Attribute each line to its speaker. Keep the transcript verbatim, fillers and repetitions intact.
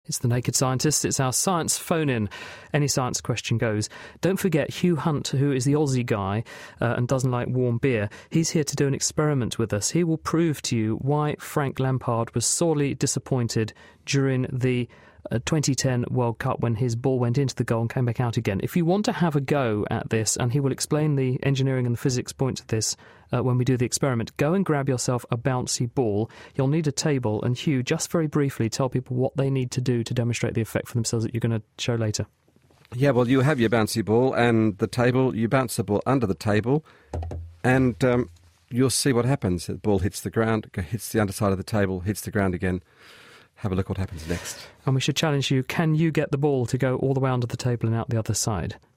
Speaker 1: It's The Naked Scientist. It's our science phone-in. Any science question goes. Don't forget Hugh Hunt, who is the Aussie guy uh, and doesn't like warm beer. He's here to do an experiment with us. He will prove to you why Frank Lampard was sorely disappointed during the uh, twenty ten World Cup when his ball went into the goal and came back out again. If you want to have a go at this, and he will explain the engineering and the physics points of this Uh, when we do the experiment, go and grab yourself a bouncy ball. You'll need a table, and Hugh, just very briefly, tell people what they need to do to demonstrate the effect for themselves that you're going to show later.
Speaker 2: Yeah, well, you have your bouncy ball and the table. You bounce the ball under the table, and um, you'll see what happens. The ball hits the ground, hits the underside of the table, hits the ground again. Have a look what happens next.
Speaker 1: And we should challenge you, can you get the ball to go all the way under the table and out the other side?